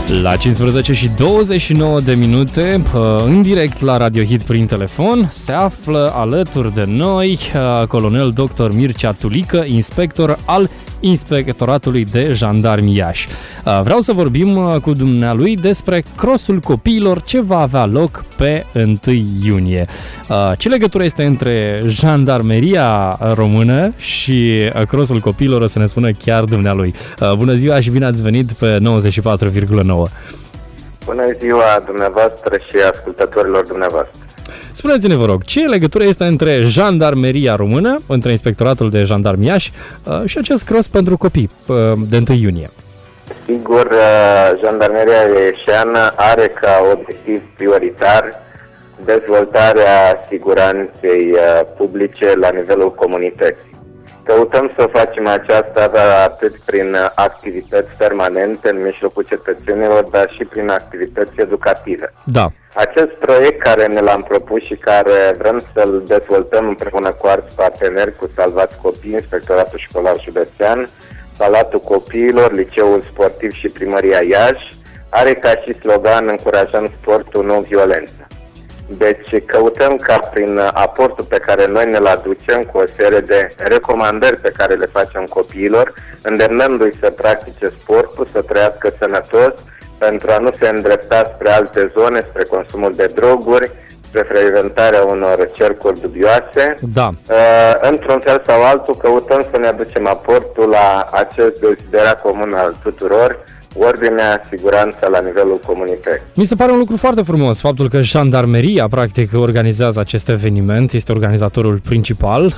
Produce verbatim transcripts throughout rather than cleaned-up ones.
La cincisprezece și douăzeci și nouă de minute, în direct la Radio Hit prin telefon, se află alături de noi colonel doctor Mircea Tulică, inspector al Inspectoratului de Jandarmi Iași. Vreau să vorbim cu dumnealui despre crossul copiilor ce va avea loc pe întâi iunie. Ce legătură este între Jandarmeria Română și crossul copiilor, o să ne spună chiar dumnealui. Bună ziua și bine ați venit pe nouăzeci și patru virgulă nouă. Bună ziua dumneavoastră și ascultătorilor dumneavoastră. Spuneți-ne, vă rog, ce legătură este între Jandarmeria Română, între Inspectoratul de Jandarmi Iași și acest cross pentru copii de întâi iunie? Sigur, Jandarmeria Ieșeană are ca obiectiv prioritar dezvoltarea siguranței publice la nivelul comunității. Căutăm să facem aceasta atât prin activități permanente în mijlocul cetățenilor, dar și prin activități educative. Da. Acest proiect care ne l-am propus și care vrem să-l dezvoltăm împreună cu alți parteneri, cu Salvați Copii, Inspectoratul Școlar Județean, Palatul Copiilor, Liceul Sportiv și Primăria Iași, are ca și slogan încurajăm sportul, nu violență. Deci căutăm ca prin aportul pe care noi ne-l aducem cu o serie de recomandări pe care le facem copiilor, îndemnându-i să practice sportul, să trăiască sănătos, pentru a nu se îndrepta spre alte zone, spre consumul de droguri, spre frecventarea unor cercuri dubioase. Da. Într-un fel sau altul căutăm să ne aducem aportul la acest desiderat comun al tuturor, ordinea, siguranța la nivelul comunității. Mi se pare un lucru foarte frumos faptul că Jandarmeria practic organizează acest eveniment, este organizatorul principal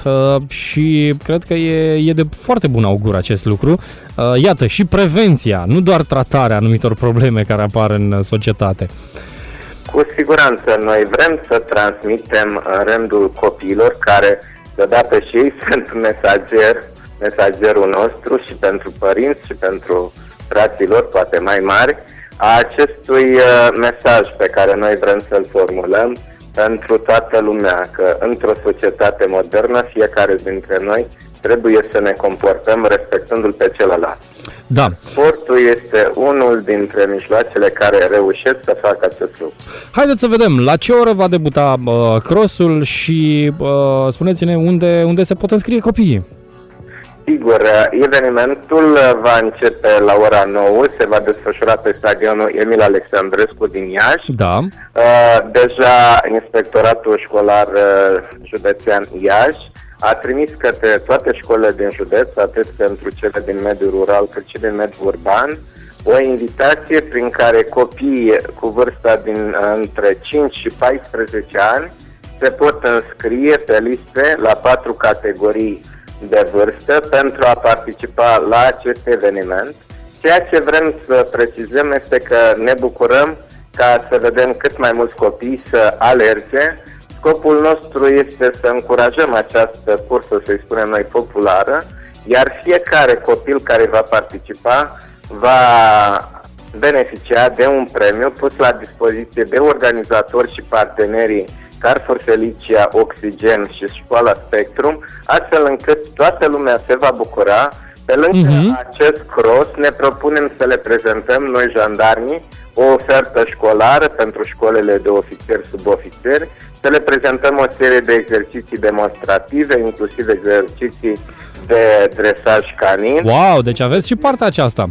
și cred că e, e de foarte bun augur acest lucru. Iată, și prevenția, nu doar tratarea anumitor probleme care apar în societate. Cu siguranță, noi vrem să transmitem în rândul copiilor care, deodată și ei sunt mesager, mesagerul nostru și pentru părinți și pentru fraților, poate mai mari, a acestui uh, mesaj pe care noi vrem să-l formulăm pentru toată lumea, că într-o societate modernă fiecare dintre noi trebuie să ne comportăm respectându-l pe celălalt. Da. Sportul este unul dintre mijloacele care reușesc să facă acest lucru. Haideți să vedem la ce oră va debuta uh, crossul și uh, spuneți-ne unde, unde se pot înscrie copiii. Sigur, evenimentul va începe la ora nouă, se va desfășura pe stadionul Emil Alexandrescu din Iași. Da. Deja Inspectoratul Școlar Județean Iași a trimis către toate școlile din județ, atât pentru cele din mediul rural cât și din mediul urban, o invitație prin care copiii cu vârsta din între cinci și paisprezece ani se pot înscrie pe liste la patru categorii de vârstă pentru a participa la acest eveniment. Ceea ce vrem să precizăm este că ne bucurăm ca să vedem cât mai mulți copii să alerge. Scopul nostru este să încurajăm această cursă, să-i spunem noi, populară, iar fiecare copil care va participa va beneficia de un premiu pus la dispoziție de organizatori și partenerii Carrefour Felicia, Oxigen și Școala Spectrum, astfel încât toată lumea se va bucura. Pe lângă uh-huh. acest cross ne propunem să le prezentăm noi jandarmii o ofertă școlară pentru școlile de ofițeri, subofițeri, să le prezentăm o serie de exerciții demonstrative, inclusiv exerciții de dresaj canin. Wow, deci aveți și partea aceasta.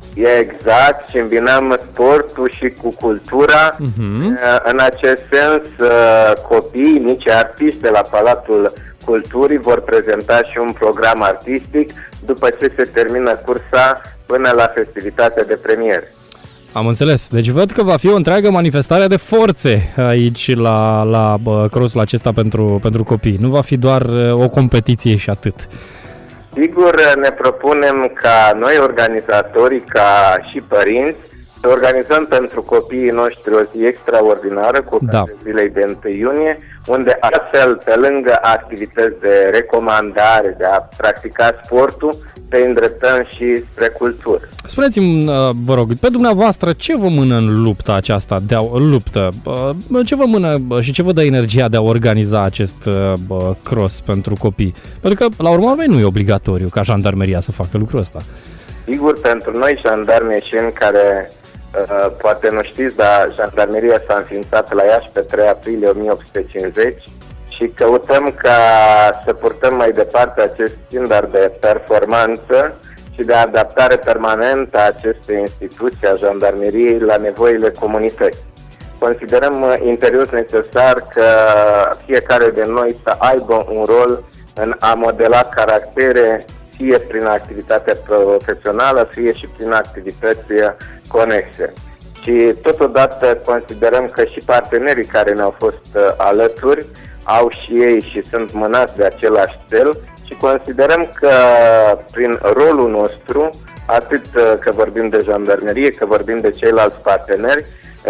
Exact, și îmbinăm sportul și cu cultura. Uh-huh. În acest sens, copiii, mici artiști de la Palatul Culturii vor prezenta și un program artistic după ce se termină cursa până la festivitatea de premiere. Am înțeles. Deci văd că va fi o întreagă manifestare de forțe aici la, la crossul acesta pentru, pentru copii. Nu va fi doar o competiție și atât. Sigur, ne propunem ca noi organizatorii, ca și părinți, să organizăm pentru copiii noștri o zi extraordinară cu da. zilei de întâi iunie, unde astfel, pe lângă activități de recomandare, de a practica sportul, te îndreptăm și spre cultură. Spuneți-mi, vă rog, pe dumneavoastră, ce vă mână în lupta aceasta, de a, luptă? Ce vă mână și ce vă dă energia de a organiza acest cross pentru copii? Pentru că, la urmă, nu e obligatoriu ca jandarmeria să facă lucrul ăsta. Sigur, pentru noi jandarmi ieșeni care poate nu știți, dar jandarmeria s-a înființat la Iași pe trei aprilie o mie opt sute cincizeci și căutăm ca să purtăm mai departe acest standard de performanță și de adaptare permanentă a acestei instituții, a jandarmeriei, la nevoile comunității. Considerăm imperios necesar că fiecare de noi să aibă un rol în a modela caractere, fie prin activitatea profesională, fie și prin activități conexe. Și totodată considerăm că și partenerii care ne-au fost alături au și ei și sunt mânați de același cel și considerăm că prin rolul nostru, atât că vorbim de jandarmerie, că vorbim de ceilalți parteneri,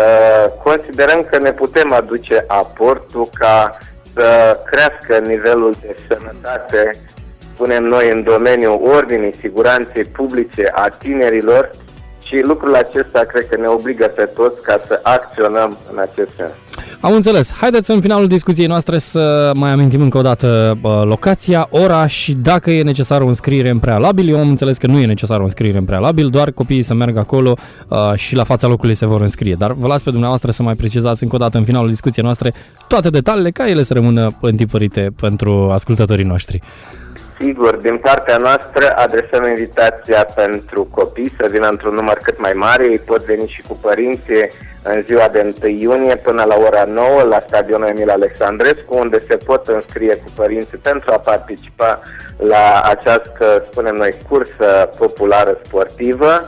considerăm că ne putem aduce aportul ca să crească nivelul de sănătate, spunem noi, în domeniul ordinii, siguranței publice a tinerilor și lucrul acesta cred că ne obligă pe toți ca să acționăm în acest sens. Am înțeles. Haideți în finalul discuției noastre să mai amintim încă o dată locația, ora și dacă e necesară o înscriere în prealabil. Eu am înțeles că nu e necesară o înscriere în prealabil, doar copiii să meargă acolo uh, și la fața locului se vor înscrie. Dar vă las pe dumneavoastră să mai precizați încă o dată în finalul discuției noastre toate detaliile, ca ele să rămână întipărite pentru ascultătorii noștri. Sigur, din partea noastră adresăm invitația pentru copii să vină într-un număr cât mai mare. Ei pot veni și cu părinții în ziua de întâi iunie până la ora nouă la stadionul Emil Alexandrescu, unde se pot înscrie cu părinții pentru a participa la această, spunem noi, cursă populară sportivă.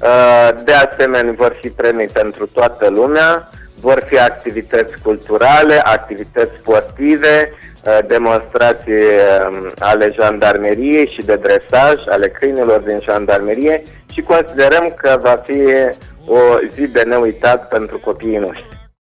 De asemenea, vor fi premii pentru toată lumea, vor fi activități culturale, activități sportive, demonstrații ale jandarmeriei și de dresaj ale câinilor din jandarmerie și considerăm că va fi o zi de neuitat pentru copiii noștri.